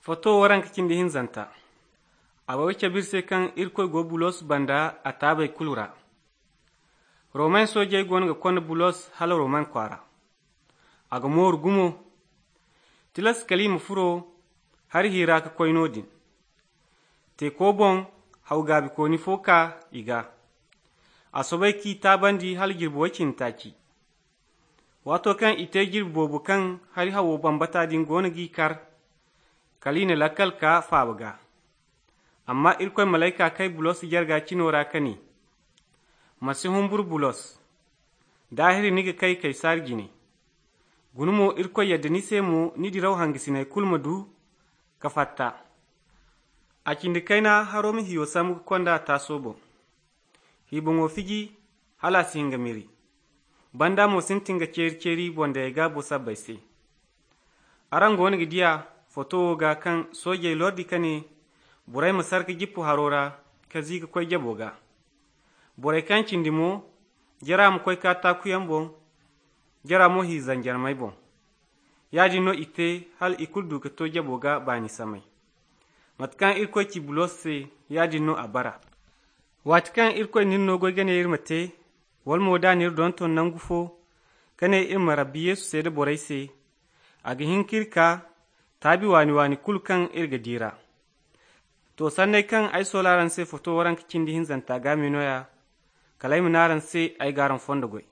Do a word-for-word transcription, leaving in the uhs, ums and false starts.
Foto waran kicindi hinzanta. Awa wece birse kan irkoy go bulos banda a tabay kulura. Roman sojay gon ga kon bulos hala roman kwara. Aga mor gumo. Tilas kalima furo har hira ka koynodin. Te ko bon hau gabi ko ni foka iga. Asobay ki tabandi hal girbo wakin taki. Wato kan ite girbo bukan har hawo bambata din gona gi kar. Kalina lakal ka fabaga. Amma irkoy malaika kai bulos jarga cinora kani. Masi humbur bulos. Dahiri niga kai kai sargine. Gunumo irkoy yadda ni semo ni diraw hangisinay kulmadu ka fatta. A kindi kaina haromi hiyo samu konda tasobo. Hibongo figi hala singa miri. Banda mo sintinga ceri ceri bonda ega bosa baise. Arango wani gidiya foto ga kan soje lordi kane burai masarka jippu harora ka ziga koy jaboga. Burai kan cindimo jara mu koy ka takuyan bon jara mo hizan jarmai bon. Yaji no ite hal ikuldu ka to jaboga bani samai. Matkan irkoy ci bulosse yaji no abara. Watkan irkoy ninno go gane irmate wal mo danir don ton nangufo kane irma rabbi yesu sede burai se aga hinkirka tabi wani wani kulkan irga dira. To sanne kan ai solaran se foto waran kicindi hinzanta gaminoya kalai minaran se ai garan fonda goy.